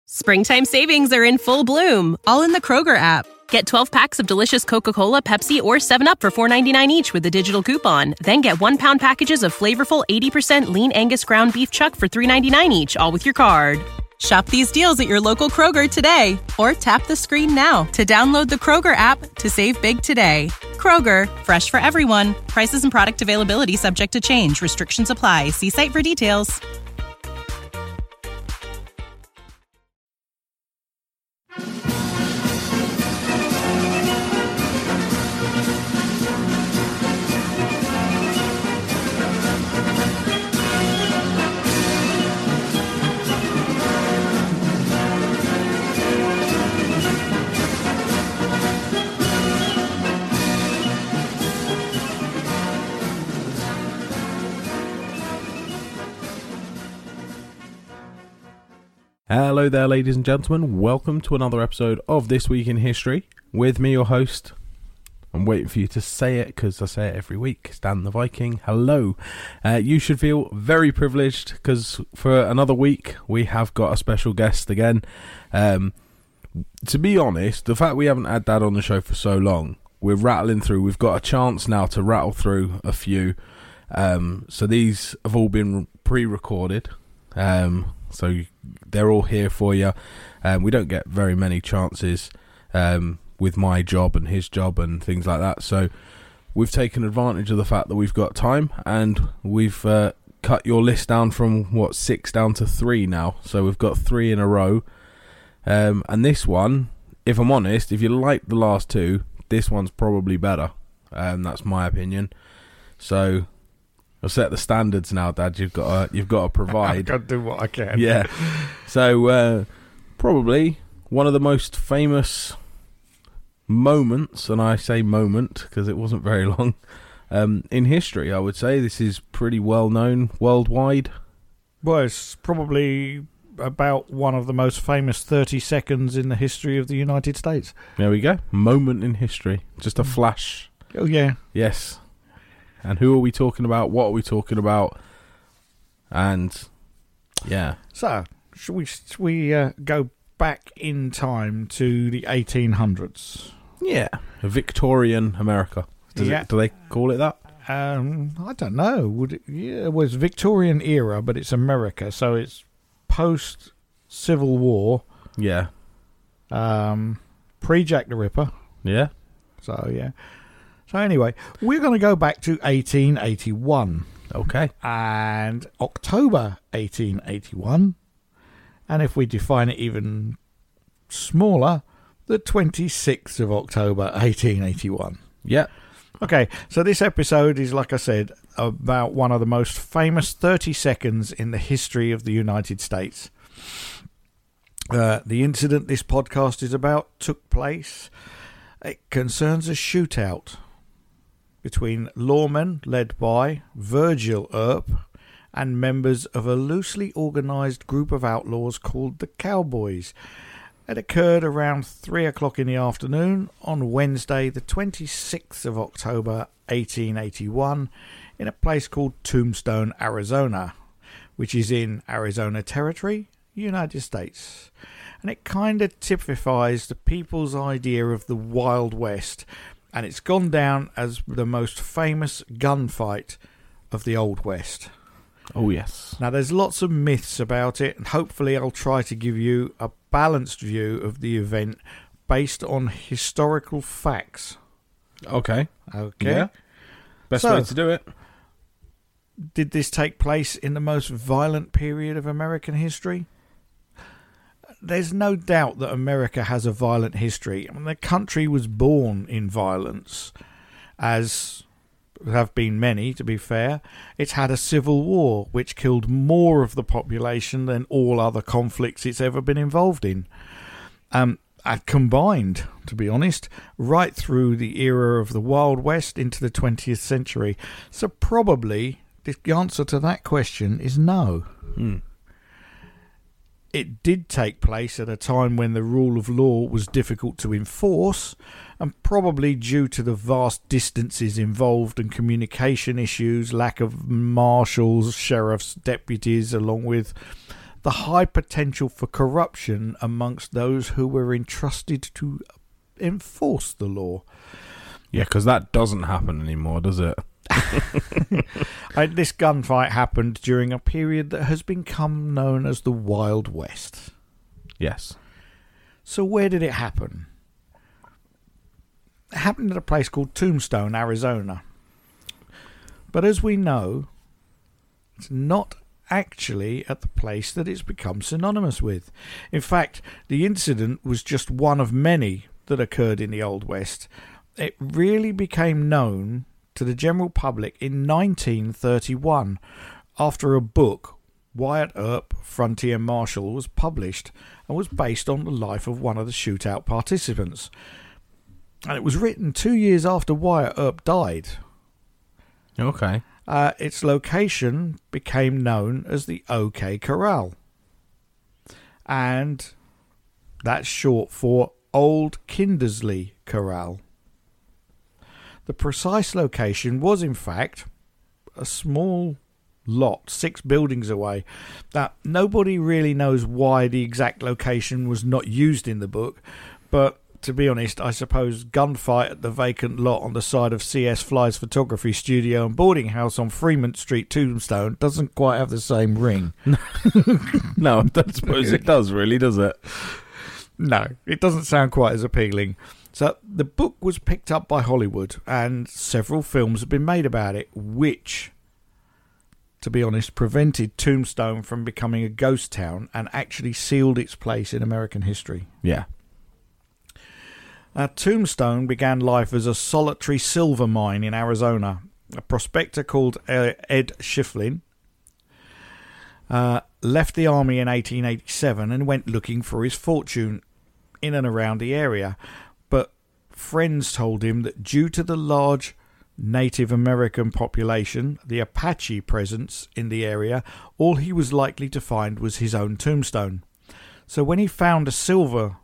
Springtime savings are in full bloom, all in the Kroger app. Get 12 packs of delicious Coca-Cola, Pepsi, or 7-Up for $4.99 each with a digital coupon. Then get 1-pound packages of flavorful 80% lean Angus ground beef chuck for $3.99 each, all with your card. Shop these deals at your local Kroger today, or tap the screen now to download the Kroger app to save big today. Kroger, fresh for everyone. Prices and product availability subject to change. Restrictions apply. See site for details. Hello there, ladies and gentlemen. Welcome to another episode of This Week in History. With me, your host. I'm waiting for you to say it because I say it every week. Stan the Viking. Hello. You should feel very privileged because for another week we have got a special guest again. To be honest, the fact we haven't had Dad on the show for so long, we're rattling through. We've got a chance now to rattle through a few. So these have all been pre-recorded. So they're all here for you. We don't get very many chances with my job and his job and things like that. So we've taken advantage of the fact that we've got time, and we've cut your list down from, 6 down to 3 now. So we've got 3 in a row. And this one, if I'm honest, if you like the last 2, this one's probably better. That's my opinion. So I'll set the standards now, Dad. You've got to provide. I've got to do what I can. Yeah. So probably one of the most famous moments, and I say moment because it wasn't very long, in history, I would say. This is pretty well known worldwide. Well, it's probably about one of the most famous 30 seconds in the history of the United States. There we go. Moment in history. Just a flash. Oh, yeah. Yes. And who are we talking about? What are we talking about? And, yeah. So, should we go back in time to the 1800s? Yeah. Victorian America. Do they call it that? I don't know. It was Victorian era, but it's America, so it's post-Civil War. Yeah. Pre-Jack the Ripper. Yeah. So, yeah. So anyway, we're going to go back to 1881. Okay. And October 1881. And if we define it even smaller, the 26th of October 1881. Yeah. Okay, so this episode is, like I said, about one of the most famous 30 seconds in the history of the United States. The incident this podcast is about took place. It concerns a shootout between lawmen led by Virgil Earp and members of a loosely organised group of outlaws called the Cowboys. It occurred around 3 o'clock in the afternoon on Wednesday, the 26th of October, 1881, in a place called Tombstone, Arizona, which is in Arizona Territory, United States. And it kind of typifies the people's idea of the Wild West, and it's gone down as the most famous gunfight of the Old West. Oh, yes. Now, there's lots of myths about it, and hopefully I'll try to give you a balanced view of the event based on historical facts. Okay. Yeah. Best way to do it. Did this take place in the most violent period of American history? There's no doubt that America has a violent history. I mean, the country was born in violence, as have been many, to be fair. It's had a civil war, which killed more of the population than all other conflicts it's ever been involved in. Combined, to be honest, right through the era of the Wild West into the 20th century. So probably the answer to that question is no. It did take place at a time when the rule of law was difficult to enforce, and probably due to the vast distances involved and communication issues, lack of marshals, sheriffs, deputies, along with the high potential for corruption amongst those who were entrusted to enforce the law. Yeah, because that doesn't happen anymore, does it? This gunfight happened during a period that has become known as the Wild West. Yes. So where did it happen? It happened at a place called Tombstone, Arizona. But as we know, it's not actually at the place that it's become synonymous with. In fact, the incident was just one of many that occurred in the Old West. It really became known to the general public in 1931 after a book, Wyatt Earp, Frontier Marshal, was published and was based on the life of one of the shootout participants. And it was written 2 years after Wyatt Earp died. Okay. Its location became known as the OK Corral. And that's short for Old Kindersley Corral. The precise location was, in fact, a small lot 6 buildings away. Now, nobody really knows why the exact location was not used in the book, but to be honest, I suppose gunfight at the vacant lot on the side of C.S. Fly's photography studio and boarding house on Fremont Street, Tombstone, doesn't quite have the same ring. No, I don't suppose it does, really, does it? No, it doesn't sound quite as appealing. So the book was picked up by Hollywood and several films have been made about it, which, to be honest, prevented Tombstone from becoming a ghost town and actually sealed its place in American history. Yeah. Tombstone began life as a solitary silver mine in Arizona. A prospector called Ed Schifflin left the army in 1887 and went looking for his fortune in and around the area. But friends told him that due to the large Native American population, the Apache presence in the area, all he was likely to find was his own tombstone. So when he found a silver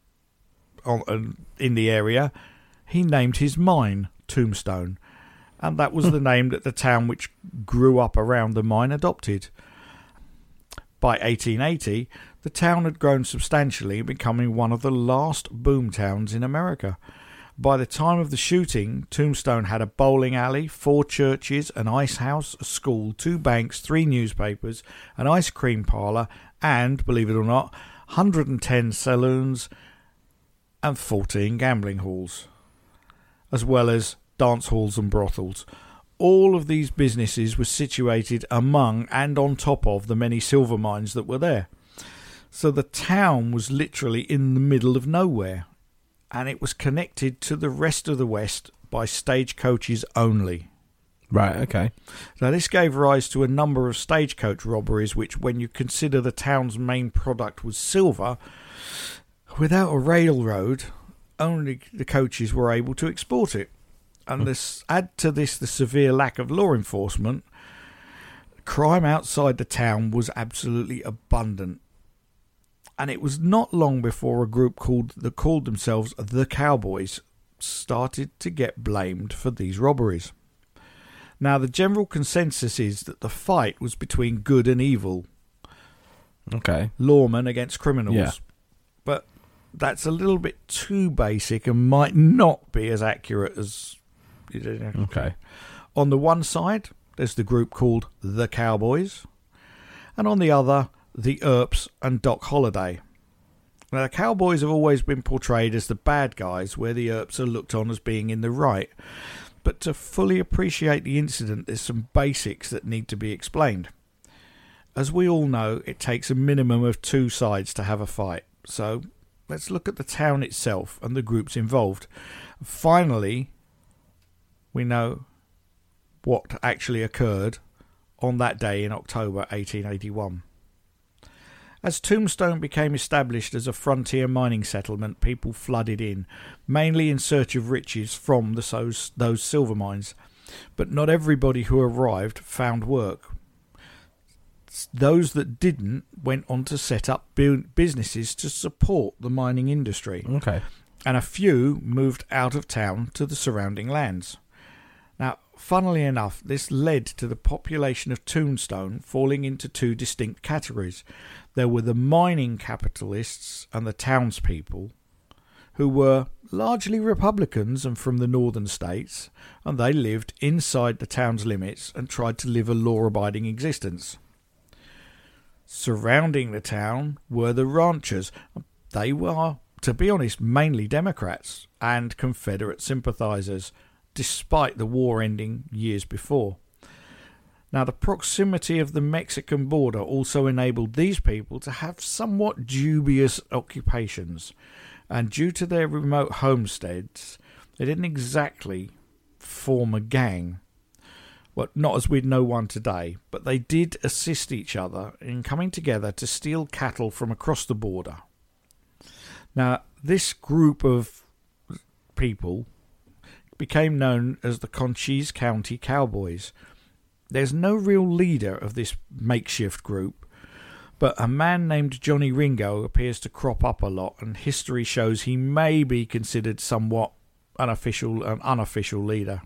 in the area, he named his mine Tombstone, and that was the name that the town which grew up around the mine adopted. By 1880, the town had grown substantially, becoming one of the last boom towns in America. By the time of the shooting, Tombstone had a bowling alley, 4 churches, an ice house, a school, 2 banks, 3 newspapers, an ice cream parlour, and, believe it or not, 110 saloons and 14 gambling halls, as well as dance halls and brothels. All of these businesses were situated among and on top of the many silver mines that were there. So the town was literally in the middle of nowhere, and it was connected to the rest of the West by stagecoaches only. Right, okay. Now this gave rise to a number of stagecoach robberies, which, when you consider the town's main product was silver, without a railroad, only the coaches were able to export it. And add to this the severe lack of law enforcement, crime outside the town was absolutely abundant. And it was not long before a group called themselves the Cowboys started to get blamed for these robberies. Now, the general consensus is that the fight was between good and evil. Okay. Lawmen against criminals. Yeah. But that's a little bit too basic and might not be as accurate as... Okay. On the one side, there's the group called the Cowboys, and on the other, the Earps and Doc Holliday. Now, the Cowboys have always been portrayed as the bad guys, where the Earps are looked on as being in the right. But to fully appreciate the incident, there's some basics that need to be explained. As we all know, it takes a minimum of 2 sides to have a fight. So let's look at the town itself and the groups involved. Finally, we know what actually occurred on that day in October 1881. As Tombstone became established as a frontier mining settlement, people flooded in, mainly in search of riches from those silver mines. But not everybody who arrived found work. Those that didn't went on to set up businesses to support the mining industry. Okay. And a few moved out of town to the surrounding lands. Now, funnily enough, this led to the population of Tombstone falling into 2 distinct categories. There were the mining capitalists and the townspeople, who were largely Republicans and from the northern states, and they lived inside the town's limits and tried to live a law-abiding existence. Surrounding the town were the ranchers. They were, to be honest, mainly Democrats and Confederate sympathizers, despite the war ending years before. Now, the proximity of the Mexican border also enabled these people to have somewhat dubious occupations, and due to their remote homesteads, they didn't exactly form a gang. Well, not as we'd know one today, but they did assist each other in coming together to steal cattle from across the border. Now, this group of people became known as the Cochise County Cowboys. There's no real leader of this makeshift group, but a man named Johnny Ringo appears to crop up a lot, and history shows he may be considered somewhat an unofficial leader.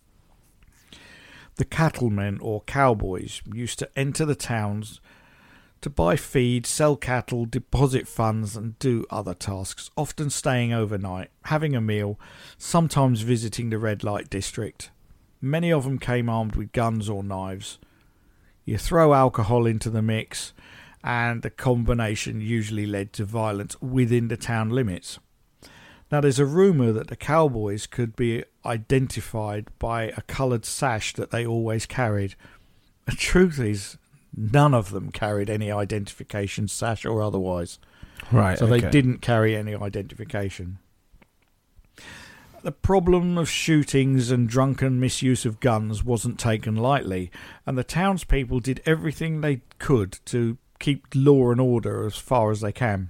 The cattlemen or cowboys used to enter the towns to buy feed, sell cattle, deposit funds and do other tasks, often staying overnight, having a meal, sometimes visiting the red light district. Many of them came armed with guns or knives. You throw alcohol into the mix, and the combination usually led to violence within the town limits. Now, there's a rumour that the cowboys could be identified by a coloured sash that they always carried. The truth is, none of them carried any identification, sash or otherwise. Right. So they didn't carry any identification. The problem of shootings and drunken misuse of guns wasn't taken lightly, and the townspeople did everything they could to keep law and order as far as they can.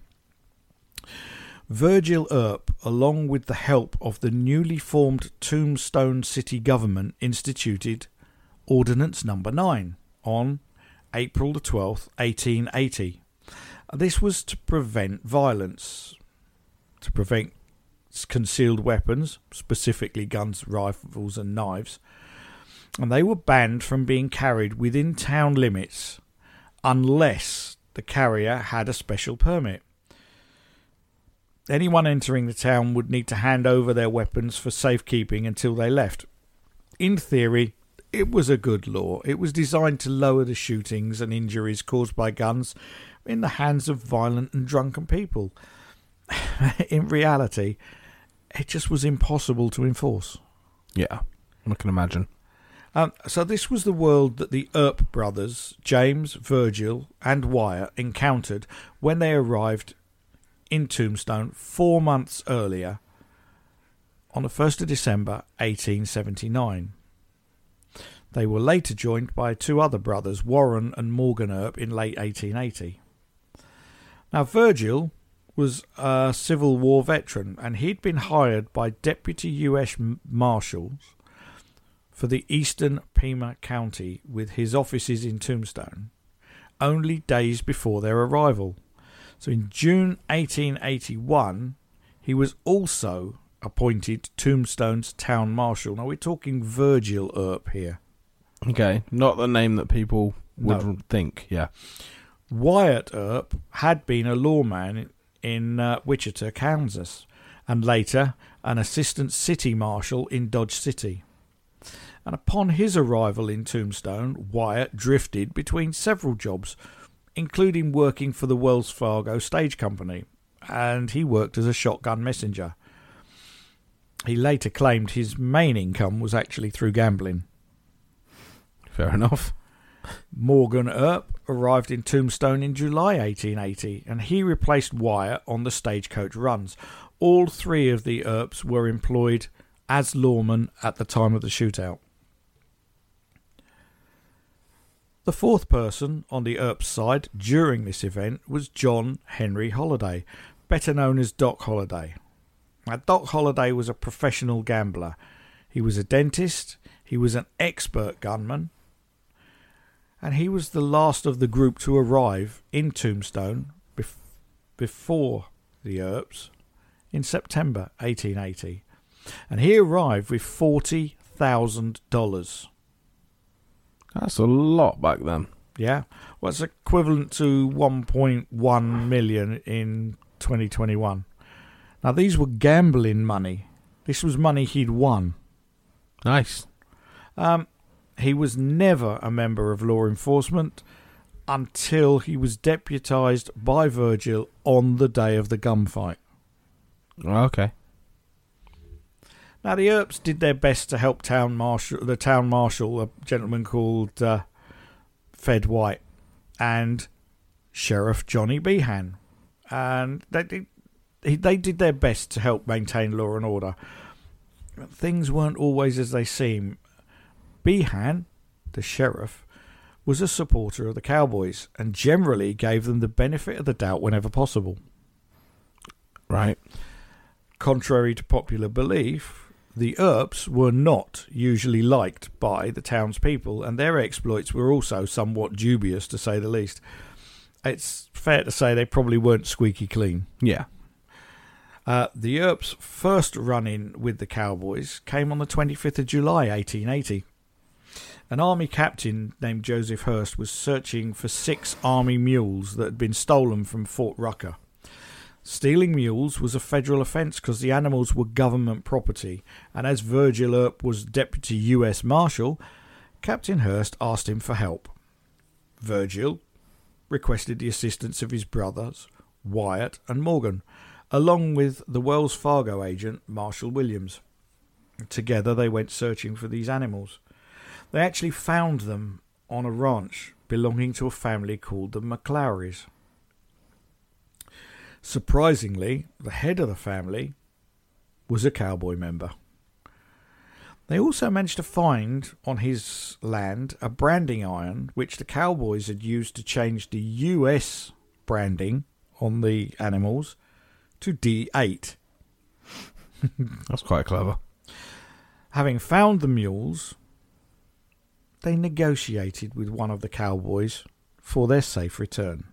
Virgil Earp, along with the help of the newly formed Tombstone city government, instituted Ordinance No. 9 on April the 12th, 1880. This was to prevent violence, to prevent concealed weapons, specifically guns, rifles and knives, and they were banned from being carried within town limits unless the carrier had a special permit. Anyone entering the town would need to hand over their weapons for safekeeping until they left. In theory, it was a good law. It was designed to lower the shootings and injuries caused by guns in the hands of violent and drunken people. In reality, it just was impossible to enforce. Yeah, I can imagine. So this was the world that the Earp brothers, James, Virgil and Wyatt, encountered when they arrived in Tombstone 4 months earlier on the 1st of December 1879. They were later joined by two other brothers, Warren and Morgan Earp, in late 1880. Now, Virgil was a Civil War veteran, and he'd been hired by Deputy U.S. Marshals for the Eastern Pima County with his offices in Tombstone only days before their arrival. So in June 1881, he was also appointed Tombstone's town marshal. Now, we're talking Virgil Earp here. Okay, not the name that people would think, yeah. Wyatt Earp had been a lawman in Wichita, Kansas, and later an assistant city marshal in Dodge City. And upon his arrival in Tombstone, Wyatt drifted between several jobs, including working for the Wells Fargo Stage Company, and he worked as a shotgun messenger. He later claimed his main income was actually through gambling. Fair enough. Morgan Earp arrived in Tombstone in July 1880, and he replaced Wyatt on the stagecoach runs. All three of the Earps were employed as lawmen at the time of the shootout. The fourth person on the Earps side during this event was John Henry Holliday, better known as Doc Holliday. Now, Doc Holliday was a professional gambler. He was a dentist, he was an expert gunman, and he was the last of the group to arrive in Tombstone before the Earps in September 1880. And he arrived with $40,000. That's a lot back then. Yeah, well, it's equivalent to 1.1 million in 2021. Now, these were gambling money. This was money he'd won. Nice. He was never a member of law enforcement until he was deputised by Virgil on the day of the gunfight. Okay. Now, the Earps did their best to help the town marshal, a gentleman called Fred White, and Sheriff Johnny Behan. And they did their best to help maintain law and order. Things weren't always as they seem. Behan, the sheriff, was a supporter of the Cowboys and generally gave them the benefit of the doubt whenever possible. Right. Contrary to popular belief, the Earps were not usually liked by the townspeople, and their exploits were also somewhat dubious, to say the least. It's fair to say they probably weren't squeaky clean. Yeah. The Earps' first run-in with the Cowboys came on the 25th of July, 1880. An army captain named Joseph Hurst was searching for 6 army mules that had been stolen from Fort Rucker. Stealing mules was a federal offence because the animals were government property, and as Virgil Earp was Deputy U.S. Marshal, Captain Hurst asked him for help. Virgil requested the assistance of his brothers, Wyatt and Morgan, along with the Wells Fargo agent, Marshall Williams. Together they went searching for these animals. They actually found them on a ranch belonging to a family called the McLaurys. Surprisingly, the head of the family was a cowboy member. They also managed to find on his land a branding iron which the Cowboys had used to change the US branding on the animals to D8. That's quite clever. Having found the mules, they negotiated with one of the Cowboys for their safe return.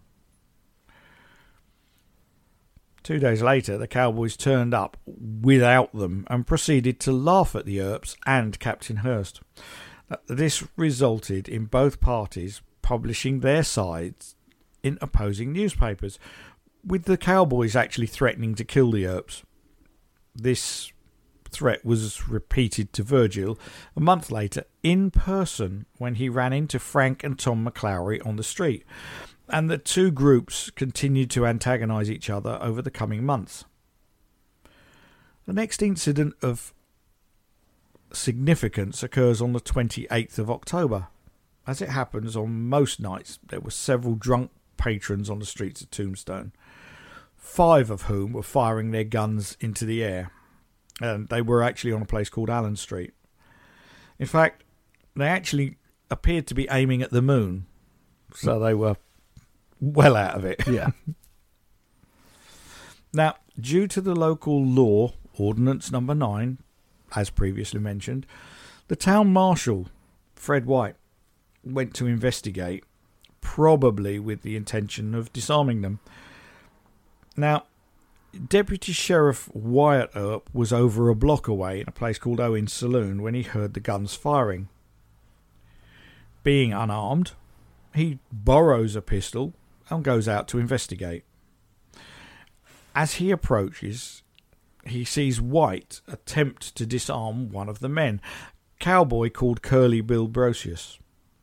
2 days later, the Cowboys turned up without them and proceeded to laugh at the Earps and Captain Hurst. This resulted in both parties publishing their sides in opposing newspapers, with the Cowboys actually threatening to kill the Earps. This threat was repeated to Virgil a month later in person when he ran into Frank and Tom McLaury on the street, and the two groups continued to antagonise each other over the coming months. The next incident of significance occurs on the 28th of October. As it happens on most nights, there were several drunk patrons on the streets of Tombstone, 5 of whom were firing their guns into the air. And they were actually on a place called Allen Street. In fact, they actually appeared to be aiming at the moon. So they were well out of it. Yeah. Now, due to the local law, Ordinance Number 9, as previously mentioned, the town marshal, Fred White, went to investigate, probably with the intention of disarming them. Now, Deputy Sheriff Wyatt Earp was over a block away in a place called Owen's Saloon when he heard the guns firing. Being unarmed, he borrows a pistol and goes out to investigate. As he approaches, he sees White attempt to disarm one of the men, a cowboy called Curly Bill Brocius.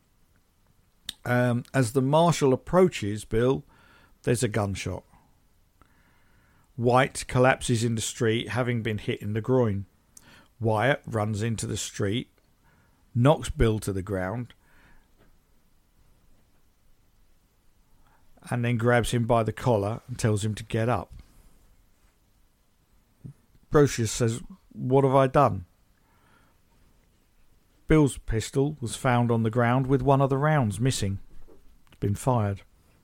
As the marshal approaches Bill, there's a gunshot. White collapses in the street, having been hit in the groin. Wyatt runs into the street, knocks Bill to the ground, and then grabs him by the collar and tells him to get up. Brocius says, "What have I done?" Bill's pistol was found on the ground with one of the rounds missing. It's been fired.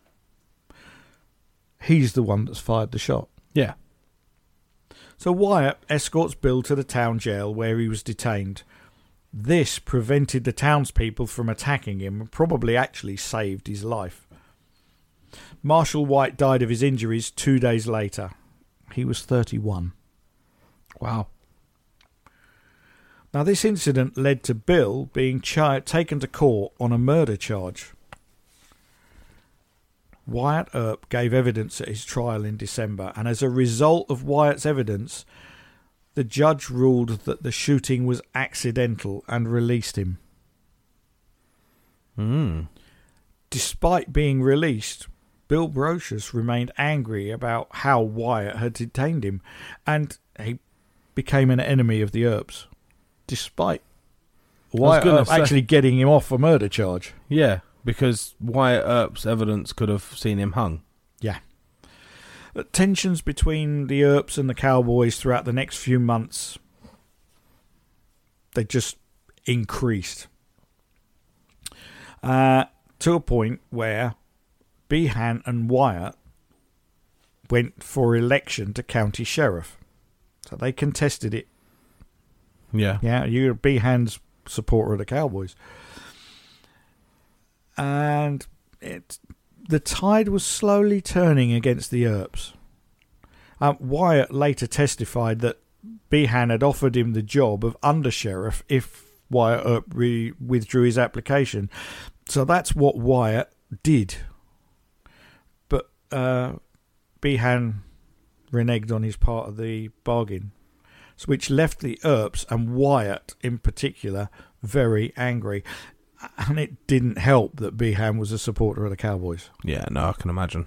He's the one that's fired the shot. Yeah. So Wyatt escorts Bill to the town jail where he was detained. This prevented the townspeople from attacking him and probably actually saved his life. Marshal White died of his injuries 2 days later. He was 31. Wow. Now, this incident led to Bill being taken to court on a murder charge. Wyatt Earp gave evidence at his trial in December, and as a result of Wyatt's evidence, the judge ruled that the shooting was accidental and released him. Despite being released, Bill Brocious remained angry about how Wyatt had detained him, and he became an enemy of the Earps, despite Wyatt Earp actually getting him off a murder charge. Yeah, because Wyatt Earp's evidence could have seen him hung. Yeah. Tensions between the Earps and the Cowboys throughout the next few months, they just increased. To a point where Behan and Wyatt went for election to county sheriff. So they contested it. Yeah. Yeah, you're Behan's supporter of the Cowboys. And the tide was slowly turning against the Earps. Wyatt later testified that Behan had offered him the job of undersheriff if Wyatt Earp withdrew his application. So that's what Wyatt did. But Behan reneged on his part of the bargain, which left the Earps and Wyatt in particular very angry. And it didn't help that Behan was a supporter of the Cowboys. Yeah, no, I can imagine.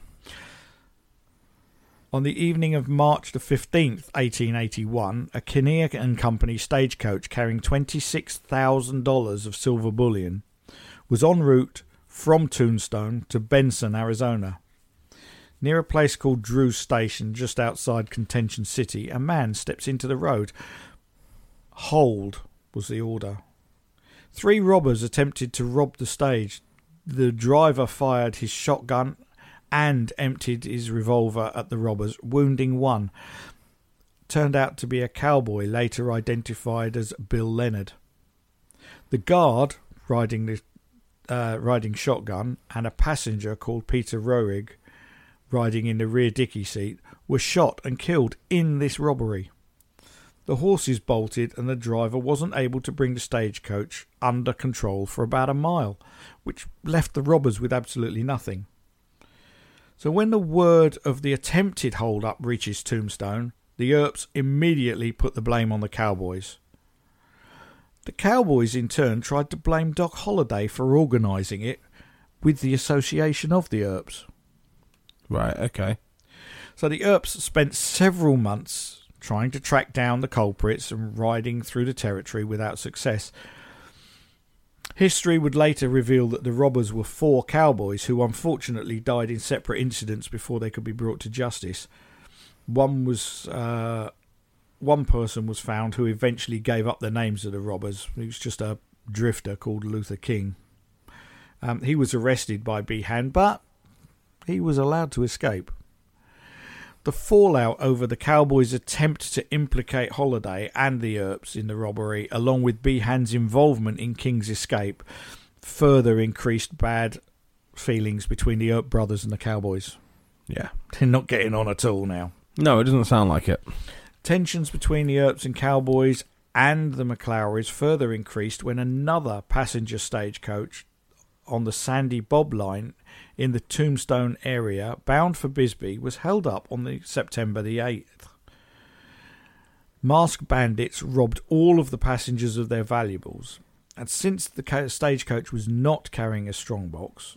On the evening of March the 15th, 1881, a Kinnear and Company stagecoach carrying $26,000 of silver bullion was en route from Tombstone to Benson, Arizona. Near a place called Drew's Station, just outside Contention City, a man steps into the road. Hold was the order. 3 robbers attempted to rob the stage. The driver fired his shotgun and emptied his revolver at the robbers, wounding one. Turned out to be a cowboy, later identified as Bill Leonard. The guard riding shotgun and a passenger called Peter Roerig riding in the rear dicky seat were shot and killed in this robbery. The horses bolted and the driver wasn't able to bring the stagecoach under control for about a mile, which left the robbers with absolutely nothing. So when the word of the attempted hold-up reaches Tombstone, the Earps immediately put the blame on the Cowboys. The Cowboys in turn tried to blame Doc Holliday for organising it with the association of the Earps. Right, okay. So the Earps spent several months trying to track down the culprits and riding through the territory without success. History would later reveal that the robbers were 4 cowboys who unfortunately died in separate incidents before they could be brought to justice. One person was found who eventually gave up the names of the robbers. He was just a drifter called Luther King. He was arrested by Behan, but he was allowed to escape. The fallout over the Cowboys' attempt to implicate Holliday and the Earps in the robbery, along with Behan's involvement in King's escape, further increased bad feelings between the Earp brothers and the Cowboys. Yeah. They're not getting on at all now. No, it doesn't sound like it. Tensions between the Earps and Cowboys and the McLaurys further increased when another passenger stagecoach on the Sandy Bob line in the Tombstone area, bound for Bisbee, was held up on September the 8th. Masked bandits robbed all of the passengers of their valuables, and since the stagecoach was not carrying a strongbox,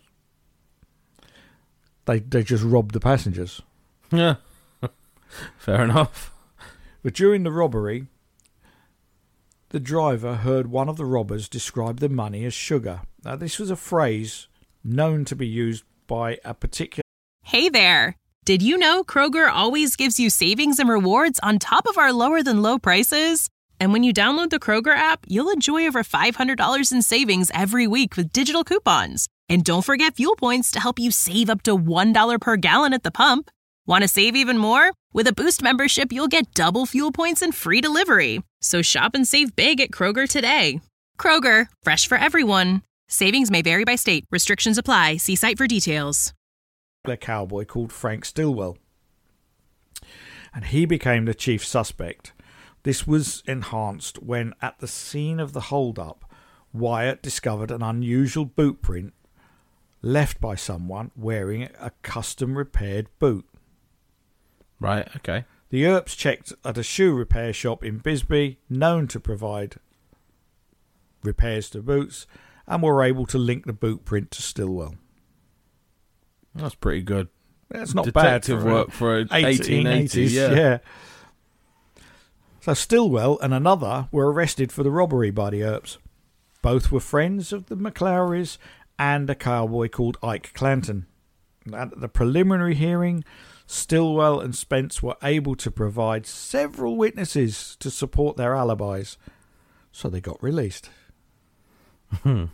they just robbed the passengers. Yeah, fair enough. But during the robbery, the driver heard one of the robbers describe the money as sugar. Now, this was a phrase known to be used by a particular... Hey there! Did you know Kroger always gives you savings and rewards on top of our lower-than-low prices? And when you download the Kroger app, you'll enjoy over $500 in savings every week with digital coupons. And don't forget fuel points to help you save up to $1 per gallon at the pump. Want to save even more? With a Boost membership, you'll get double fuel points and free delivery. So shop and save big at Kroger today. Kroger, fresh for everyone. Savings may vary by state. Restrictions apply. See site for details. A cowboy called Frank Stillwell, and he became the chief suspect. This was enhanced when, at the scene of the hold-up, Wyatt discovered an unusual boot print left by someone wearing a custom-repaired boot. Right, okay. The Earps checked at a shoe repair shop in Bisbee, known to provide repairs to boots, and were able to link the boot print to Stillwell. That's pretty good. That's not Detective bad for work for 1880. 1880s. Yeah. So Stillwell and another were arrested for the robbery by the Earps. Both were friends of the McLowrys and a cowboy called Ike Clanton. At the preliminary hearing, Stillwell and Spence were able to provide several witnesses to support their alibis, so they got released. The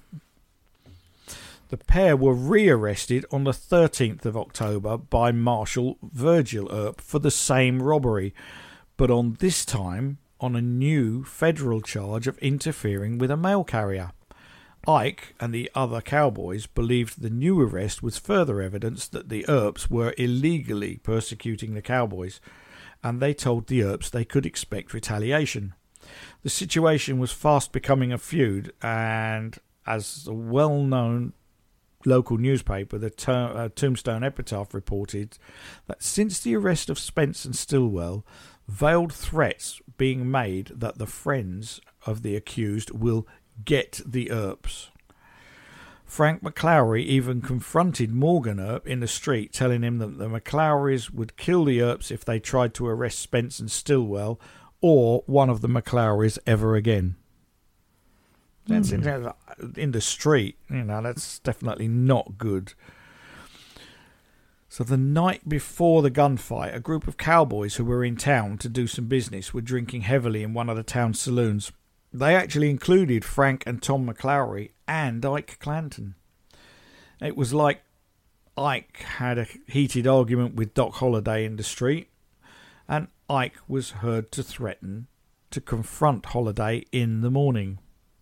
pair were rearrested on the 13th of October by Marshal Virgil Earp for the same robbery, but on this time on a new federal charge of interfering with a mail carrier. Ike and the other cowboys believed the new arrest was further evidence that the Earps were illegally persecuting the cowboys, and they told the Earps they could expect retaliation. The situation was fast becoming a feud, and as a well-known local newspaper, the Tombstone Epitaph, reported that since the arrest of Spence and Stillwell, veiled threats being made that the friends of the accused will get the Earps. Frank McLowry even confronted Morgan Earp in the street, telling him that the McLowrys would kill the Earps if they tried to arrest Spence and Stillwell or one of the McLowrys ever again. That's in the street, that's definitely not good. So the night before the gunfight, a group of cowboys who were in town to do some business were drinking heavily in one of the town's saloons. They actually included Frank and Tom McLowry and Ike Clanton. It was like Ike had a heated argument with Doc Holliday in the street, and Ike was heard to threaten to confront Holliday in the morning.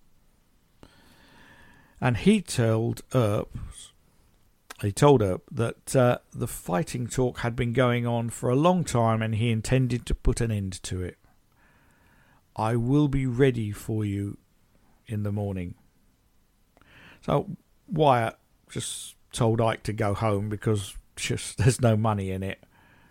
And he told Earp that the fighting talk had been going on for a long time and he intended to put an end to it. I will be ready for you in the morning. So Wyatt just told Ike to go home because there's no money in it.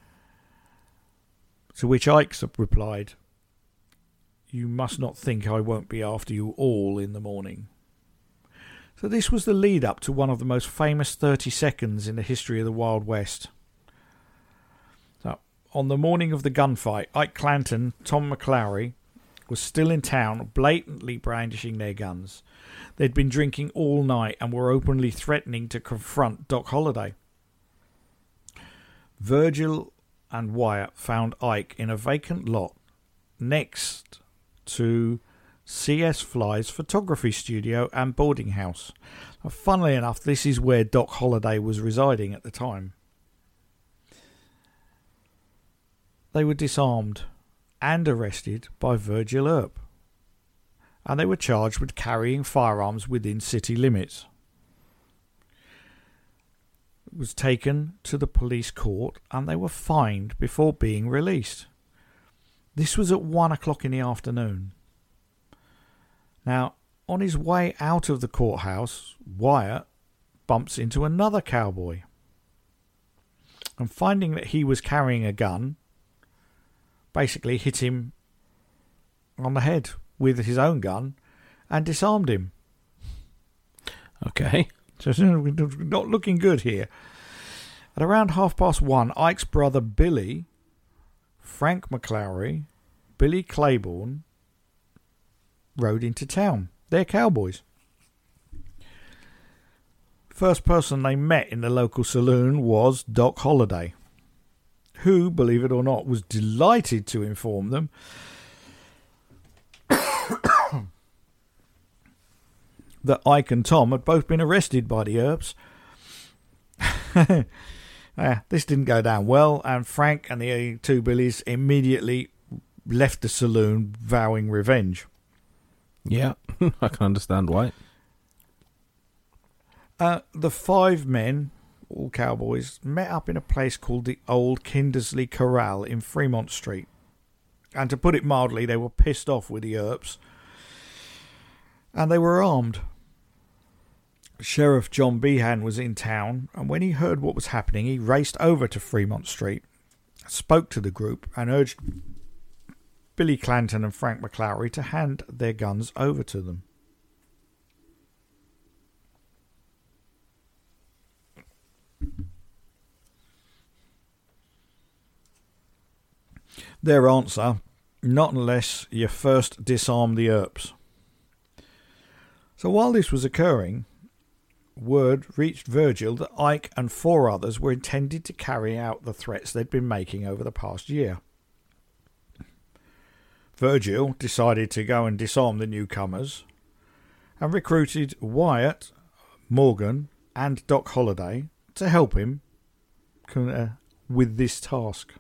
To which Ike replied, "You must not think I won't be after you all in the morning." So this was the lead up to one of the most famous 30 seconds in the history of the Wild West. So on the morning of the gunfight, Ike Clanton, Tom McLowry was still in town, blatantly brandishing their guns. They'd been drinking all night and were openly threatening to confront Doc Holliday. Virgil and Wyatt found Ike in a vacant lot next to C.S. Fly's photography studio and boarding house. Funnily enough, this is where Doc Holliday was residing at the time. They were disarmed and arrested by Virgil Earp, and they were charged with carrying firearms within city limits. It was taken to the police court and they were fined before being released. This was at 1 o'clock in the afternoon. Now, on his way out of the courthouse, Wyatt bumps into another cowboy, and finding that he was carrying a gun, basically hit him on the head with his own gun and disarmed him. Okay. So not looking good here. At around 1:30, Ike's brother Billy, Frank McLowry, Billy Claiborne rode into town. They're cowboys. First person they met in the local saloon was Doc Holliday, who, believe it or not, was delighted to inform them that Ike and Tom had both been arrested by the Earps. This didn't go down well, and Frank and the two Billies immediately left the saloon vowing revenge. Yeah, I can understand why. The five men, all cowboys, met up in a place called the Old Kindersley Corral in Fremont Street. And to put it mildly, they were pissed off with the Earps. And they were armed. Sheriff John Behan was in town, and when he heard what was happening, he raced over to Fremont Street, spoke to the group, and urged Billy Clanton and Frank McClowry to hand their guns over to them. Their answer: not unless you first disarm the Earps. So while this was occurring, word reached Virgil that Ike and 4 others were intended to carry out the threats they'd been making over the past year. Virgil decided to go and disarm the newcomers and recruited Wyatt, Morgan and Doc Holliday to help him with this task.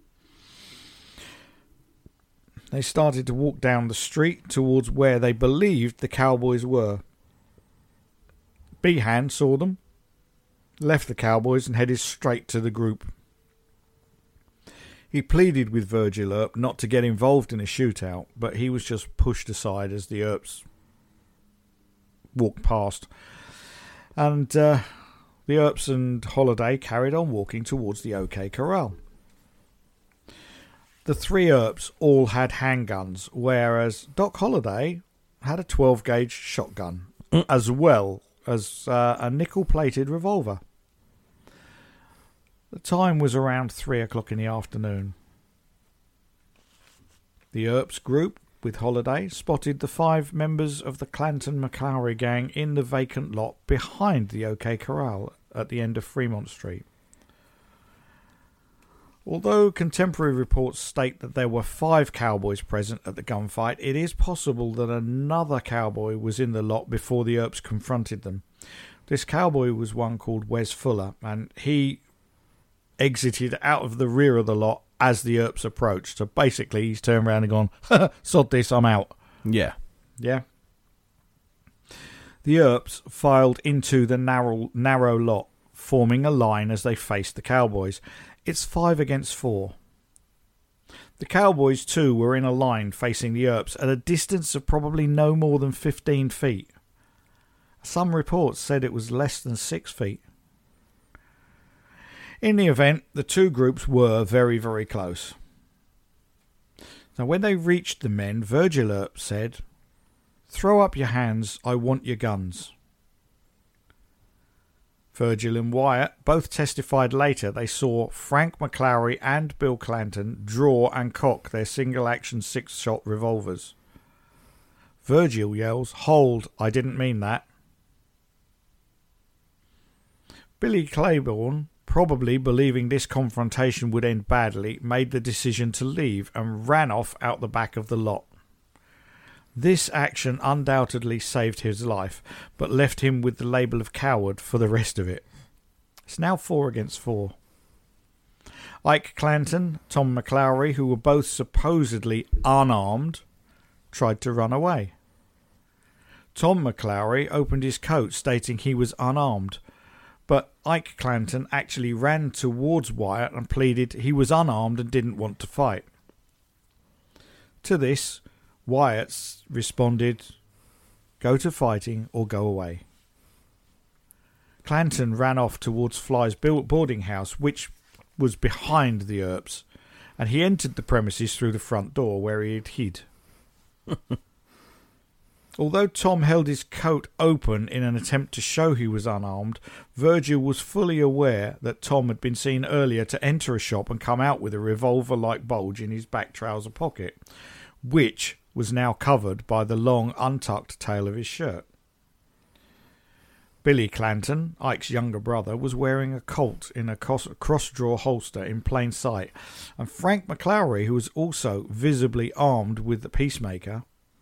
They started to walk down the street towards where they believed the cowboys were. Behan saw them, left the cowboys and headed straight to the group. He pleaded with Virgil Earp not to get involved in a shootout, but he was just pushed aside as the Earps walked past. And the Earps and Holliday carried on walking towards the OK Corral. The 3 Earps all had handguns, whereas Doc Holliday had a 12-gauge shotgun, as well as a nickel-plated revolver. The time was around 3 o'clock in the afternoon. The Earps group, with Holliday, spotted the 5 members of the Clanton-McClowry gang in the vacant lot behind the OK Corral at the end of Fremont Street. Although contemporary reports state that there were 5 cowboys present at the gunfight, it is possible that another cowboy was in the lot before the Earps confronted them. This cowboy was one called Wes Fuller, and he exited out of the rear of the lot as the Earps approached. So basically, he's turned around and gone, sod this, I'm out. Yeah. Yeah. The Earps filed into the narrow lot, forming a line as they faced the cowboys. It's 5 against 4. The cowboys, too, were in a line facing the Earps at a distance of probably no more than 15 feet. Some reports said it was less than 6 feet. In the event, the 2 groups were very, very close. Now, when they reached the men, Virgil Earp said, "Throw up your hands, I want your guns." Virgil and Wyatt both testified later they saw Frank McClowry and Bill Clanton draw and cock their single-action 6-shot revolvers. Virgil yells, "Hold, I didn't mean that." Billy Claiborne, probably believing this confrontation would end badly, made the decision to leave and ran off out the back of the lot. This action undoubtedly saved his life, but left him with the label of coward for the rest of it. It's now 4 against 4. Ike Clanton, Tom McClowry, who were both supposedly unarmed, tried to run away. Tom McClowry opened his coat stating he was unarmed, but Ike Clanton actually ran towards Wyatt and pleaded he was unarmed and didn't want to fight. To this, Wyatt responded, "Go to fighting or go away." Clanton ran off towards Fly's boarding house, which was behind the Earps, and he entered the premises through the front door where he had hid. Although Tom held his coat open in an attempt to show he was unarmed, Virgil was fully aware that Tom had been seen earlier to enter a shop and come out with a revolver-like bulge in his back trouser pocket, which was now covered by the long, untucked tail of his shirt. Billy Clanton, Ike's younger brother, was wearing a Colt in a cross-draw holster in plain sight, and Frank McClowry, who was also visibly armed with the Peacemaker,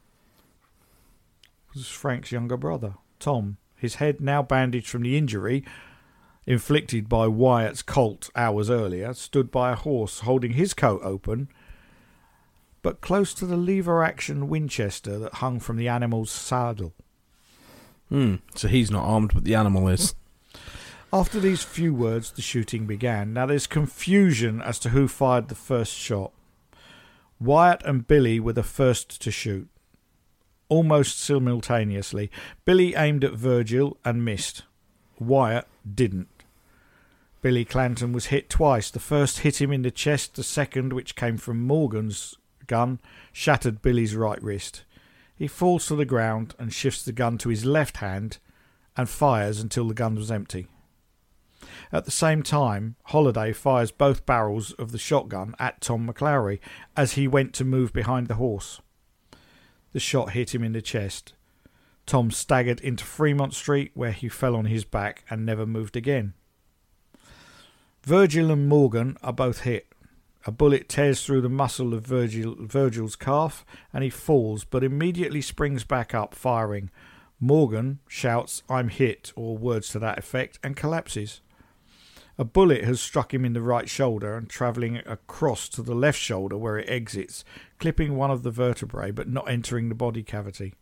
was Frank's younger brother, Tom, his head now bandaged from the injury inflicted by Wyatt's Colt hours earlier, stood by a horse holding his coat open, but close to the lever-action Winchester that hung from the animal's saddle. So he's not armed, but the animal is. After these few words, the shooting began. Now there's confusion as to who fired the first shot. Wyatt and Billy were the first to shoot. almost simultaneously. Billy aimed at Virgil and missed. Wyatt didn't. Billy Clanton was hit twice. The first hit him in the chest. The second, which came from Morgan's gun, shattered Billy's right wrist. He falls to the ground and shifts the gun to his left hand and fires until the gun was empty. At the same time, Holliday fires both barrels of the shotgun at Tom McClowry as he went to move behind the horse. The shot hit him in the chest. Tom staggered into Fremont Street, where he fell on his back and never moved again. Virgil and Morgan are both hit. A bullet tears through the muscle of Virgil's calf and he falls, but immediately springs back up, firing. Morgan shouts, "I'm hit," or words to that effect, and collapses. A bullet has struck him in the right shoulder and travelling across to the left shoulder where it exits, clipping one of the vertebrae but not entering the body cavity.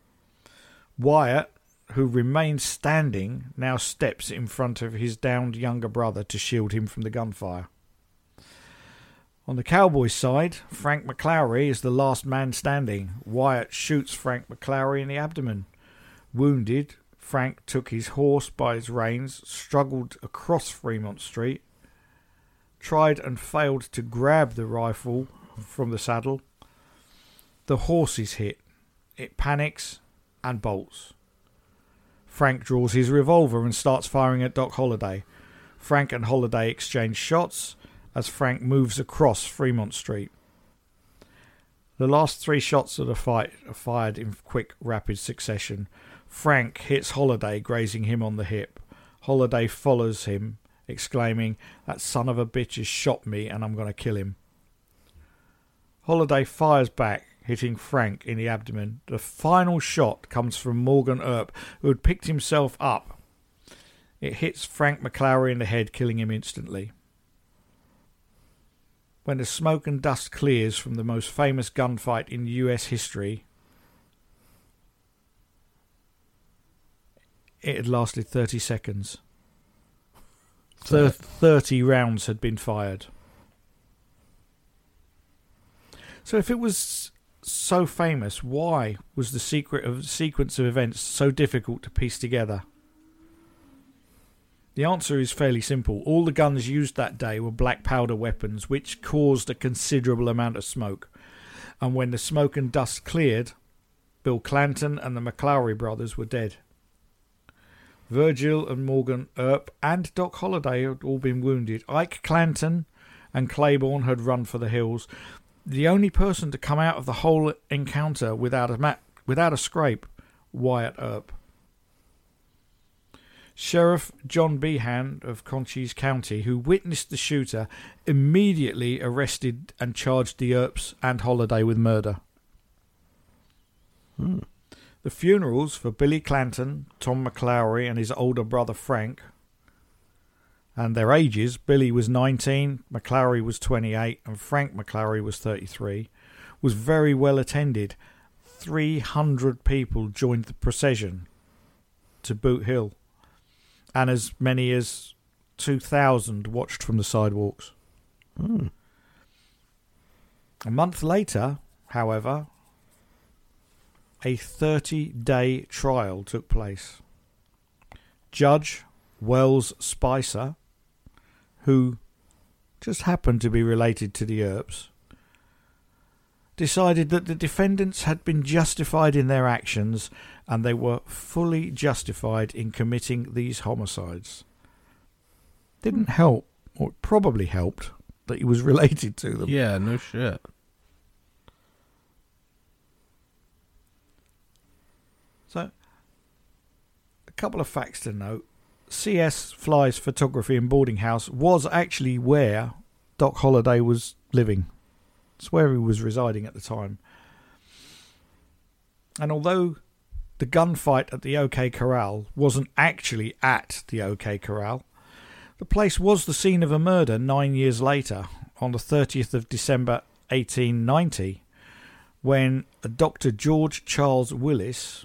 Wyatt, who remains standing, now steps in front of his downed younger brother to shield him from the gunfire. On the Cowboys' side, Frank McClowry is the last man standing. Wyatt shoots Frank McClowry in the abdomen. Wounded, Frank took his horse by his reins, struggled across Fremont Street, tried and failed to grab the rifle from the saddle. The horse is hit. It panics and bolts. Frank draws his revolver and starts firing at Doc Holliday. Frank and Holliday exchange shots as Frank moves across Fremont Street. The last 3 shots of the fight are fired in quick, rapid succession. Frank hits Holliday, grazing him on the hip. Holliday follows him, exclaiming, "That son of a bitch has shot me and I'm going to kill him." Holliday fires back, hitting Frank in the abdomen. The final shot comes from Morgan Earp, who had picked himself up. It hits Frank McClowry in the head, killing him instantly. When the smoke and dust clears from the most famous gunfight in US history, it had lasted 30 seconds. 30 rounds had been fired. So if it was so famous, why was the sequence of events so difficult to piece together? The answer is fairly simple. All the guns used that day were black powder weapons, which caused a considerable amount of smoke. And when the smoke and dust cleared, Bill Clanton and the McClowry brothers were dead. Virgil and Morgan Earp and Doc Holliday had all been wounded. Ike Clanton and Claiborne had run for the hills. The only person to come out of the whole encounter without a scrape, Wyatt Earp. Sheriff John Behan of Cochise County, who witnessed the shooter, immediately arrested and charged the Earps and Holliday with murder. The funerals for Billy Clanton, Tom McClowry and his older brother Frank, and their ages, Billy was 19, McClowry was 28 and Frank McClowry was 33, was very well attended. 300 people joined the procession to Boot Hill, and as many as 2,000 watched from the sidewalks. A month later, however, a 30-day trial took place. Judge Wells Spicer, who just happened to be related to the Earps, decided that the defendants had been justified in their actions and they were fully justified in committing these homicides. Didn't help, or it probably helped, that he was related to them. Yeah, no shit. So, a couple of facts to note. C.S. Fly's Photography and Boarding House was actually where Doc Holliday was living. It's where he was residing at the time. And although the gunfight at the OK Corral wasn't actually at the OK Corral, the place was the scene of a murder 9 years later, on the 30th of December 1890, when Dr. George Charles Willis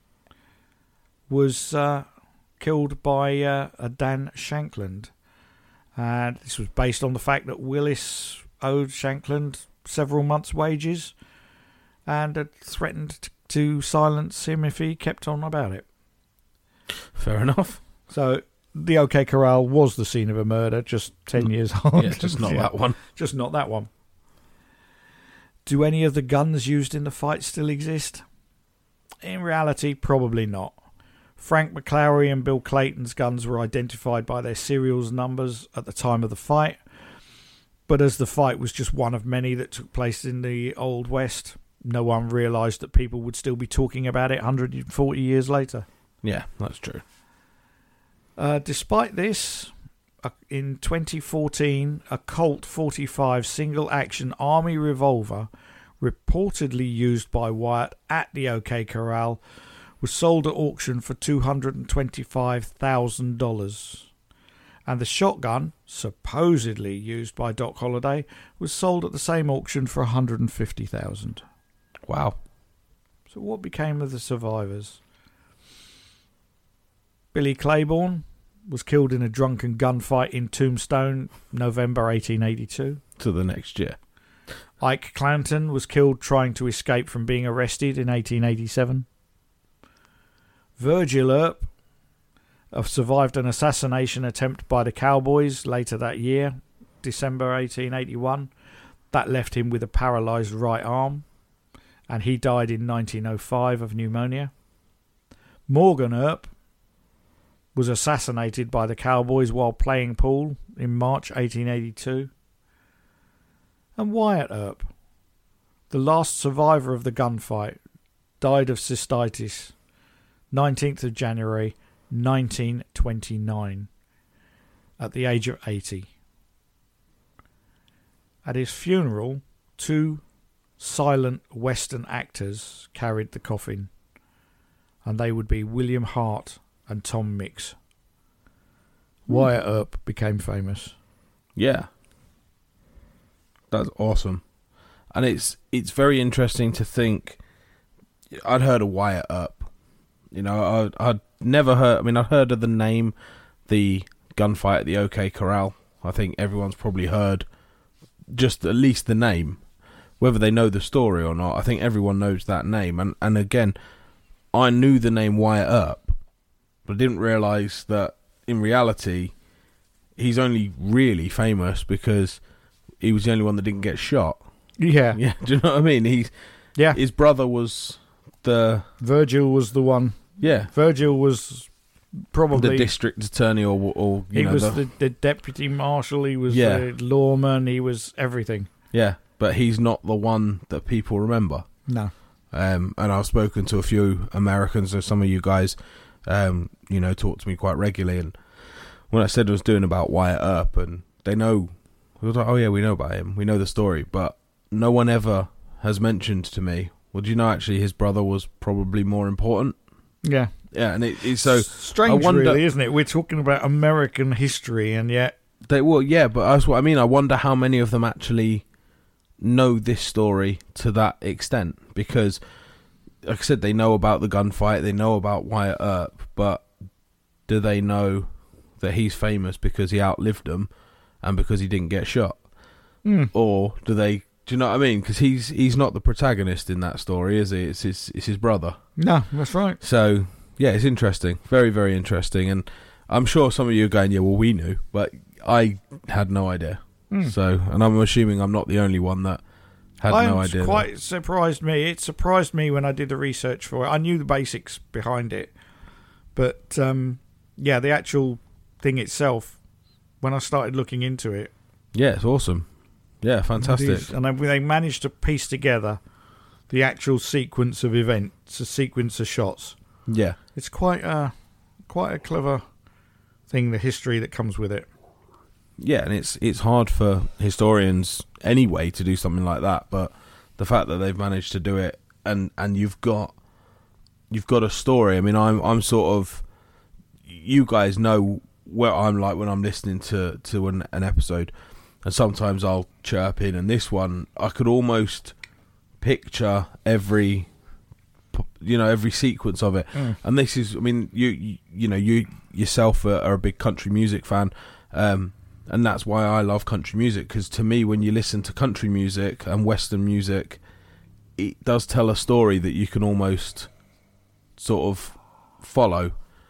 was killed by a Dan Shankland. And this was based on the fact that Willis owed Shankland several months' wages and had threatened to silence him if he kept on about it. Fair enough. So the OK Corral was the scene of a murder just 10 years on. Yeah, just not that one. Just not that one. Do any of the guns used in the fight still exist? In reality, probably not. Frank McClary and Bill Clayton's guns were identified by their serials numbers at the time of the fight, but as the fight was just one of many that took place in the Old West, no one realised that people would still be talking about it 140 years later. Yeah, that's true. Despite this, in 2014, a Colt 45 single-action army revolver reportedly used by Wyatt at the OK Corral was sold at auction for $225,000. And the shotgun, supposedly used by Doc Holliday, was sold at the same auction for $150,000. Wow. So what became of the survivors? Billy Claiborne was killed in a drunken gunfight in Tombstone, November 1882. To the next year. Ike Clanton was killed trying to escape from being arrested in 1887. Virgil Earp survived an assassination attempt by the Cowboys later that year, December 1881. That left him with a paralysed right arm, and he died in 1905 of pneumonia. Morgan Earp was assassinated by the Cowboys while playing pool in March 1882. And Wyatt Earp, the last survivor of the gunfight, died of cystitis, 19th of January 1929, at the age of 80. At his funeral, 2 silent Western actors carried the coffin, and they would be William Hart and Tom Mix. Wyatt Earp became famous. Yeah. That's awesome. And it's very interesting to think. I'd heard of Wyatt Earp. You know, I'd never heard. I mean, I'd heard of the name, the gunfight at the OK Corral. I think everyone's probably heard just at least the name. Whether they know the story or not, I think everyone knows that name. And again, I knew the name Wyatt Earp, but I didn't realise that in reality, he's only really famous because he was the only one that didn't get shot. Yeah. Yeah. Do you know what I mean? His brother was Virgil was the one. Yeah. Virgil was probably the district attorney or he was the deputy marshal, he was the lawman, he was everything. Yeah, but he's not the one that people remember. No. And I've spoken to a few Americans, so some of you guys talk to me quite regularly, and when I said I was doing about Wyatt Earp, and they know, I was like, oh yeah, we know about him, we know the story, but no one ever has mentioned to me, well, do you know actually his brother was probably more important? Yeah. Yeah, and it's so strange, really, isn't it? We're talking about American history, and yet but that's what I mean. I wonder how many of them actually know this story to that extent, because, like I said, they know about the gunfight, they know about Wyatt Earp, but do they know that he's famous because he outlived them and because he didn't get shot? Or do they? Do you know what I mean? Because he's not the protagonist in that story, is he? It's his brother. No, that's right. So yeah, it's interesting, very, very interesting, and I'm sure some of you are going, yeah, well, we knew, but I had no idea. So, and I'm assuming I'm not the only one that had no idea. It surprised me. It surprised me when I did the research for it. I knew the basics behind it, but the actual thing itself, when I started looking into it, yeah, it's awesome. Yeah, fantastic. And they managed to piece together the actual sequence of events, a sequence of shots. Yeah, it's quite a clever thing, the history that comes with it. Yeah, and it's hard for historians anyway to do something like that, but the fact that they've managed to do it, and you've got a story. I mean, I'm sort of, you guys know where I'm like when I'm listening to an episode, and sometimes I'll chirp in, and this one I could almost picture every sequence of it. And this is, I mean, you yourself are a big country music fan, and that's why I love country music, because to me, when you listen to country music and Western music, it does tell a story that you can almost sort of follow.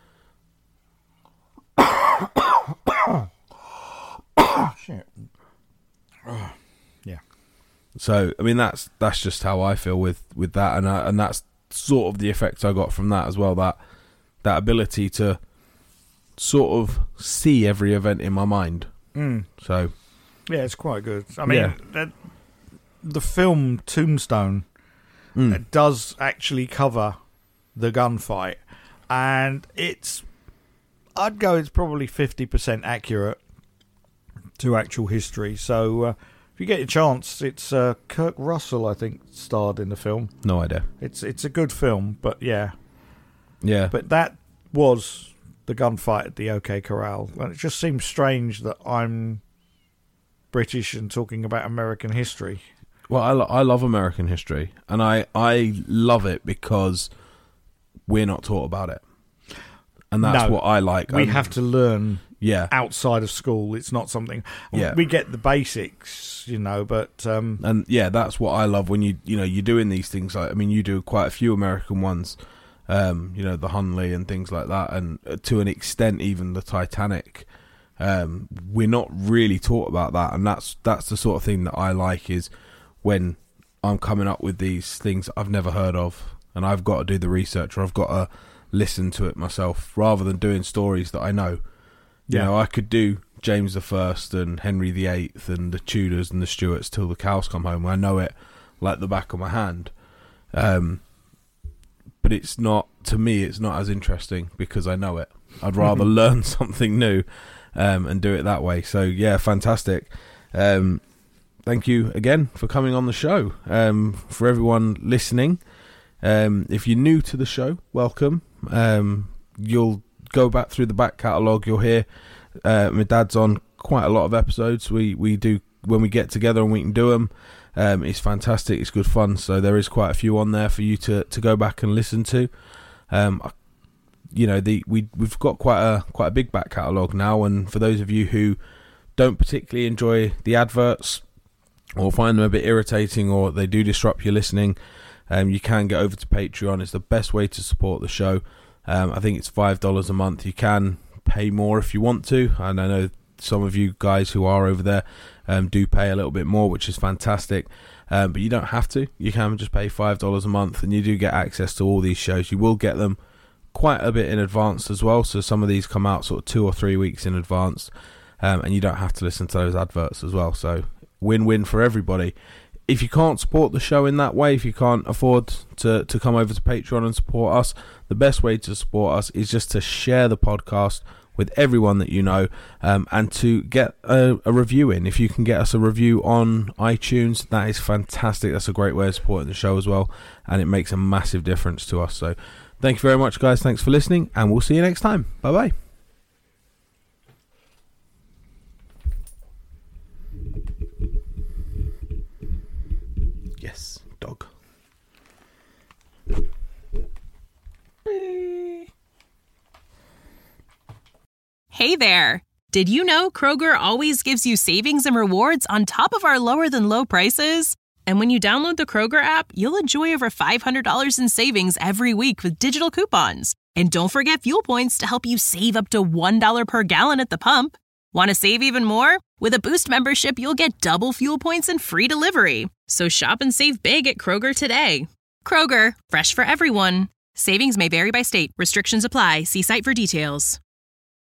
Shit. Yeah. So I mean that's just how I feel with that, and that's sort of the effect I got from that as well. That ability to sort of see every event in my mind. So yeah, it's quite good. I mean, the film Tombstone does actually cover the gunfight, and I'd go it's probably 50% accurate to actual history. So if you get a chance, it's Kirk Russell, I think, starred in the film. No idea. It's a good film, but yeah. But that was the gunfight at the OK Corral, and it just seems strange that I'm British and talking about American history. Well, I love American history, and I love it because we're not taught about it, and that's what I like. We have to learn. Yeah. Outside of school, it's not something. Yeah. We get the basics, but and yeah, that's what I love when you're doing these things. Like, I mean, you do quite a few American ones, the Hunley and things like that, and to an extent, even the Titanic. We're not really taught about that, and that's the sort of thing that I like, is when I'm coming up with these things I've never heard of, and I've got to do the research, or I've got to listen to it myself, rather than doing stories that I know. You know, I could do James I and Henry VIII and the Tudors and the Stuarts till the cows come home. I know it like the back of my hand. But it's not, to me, it's not as interesting because I know it. I'd rather learn something new and do it that way. So, yeah, fantastic. Thank you again for coming on the show. For everyone listening, if you're new to the show, welcome. You'll go back through the back catalogue. You'll hear my dad's on quite a lot of episodes. We do when we get together and we can do them. It's fantastic. It's good fun. So there is quite a few on there for you to go back and listen to. We've got quite a big back catalogue now, and for those of you who don't particularly enjoy the adverts or find them a bit irritating, or they do disrupt your listening, you can get over to Patreon. It's the best way to support the show. I think it's $5 a month. You can pay more if you want to, and I know some of you guys who are over there do pay a little bit more, which is fantastic, but you don't have to. You can just pay $5 a month, and you do get access to all these shows. You will get them quite a bit in advance as well, so some of these come out sort of 2 or 3 weeks in advance, and you don't have to listen to those adverts as well. So win-win for everybody. If you can't support the show in that way, if you can't afford to come over to Patreon and support us, the best way to support us is just to share the podcast with everyone that you know, and to get a review in. If you can get us a review on iTunes, that is fantastic. That's a great way of supporting the show as well, and it makes a massive difference to us. So thank you very much, guys. Thanks for listening, and we'll see you next time. Bye-bye. Yes, dog. Hey there! Did you know Kroger always gives you savings and rewards on top of our lower-than-low prices? And when you download the Kroger app, you'll enjoy over $500 in savings every week with digital coupons. And don't forget fuel points to help you save up to $1 per gallon at the pump. Want to save even more? With a Boost membership, you'll get double fuel points and free delivery. So shop and save big at Kroger today. Kroger, fresh for everyone. Savings may vary by state. Restrictions apply. See site for details.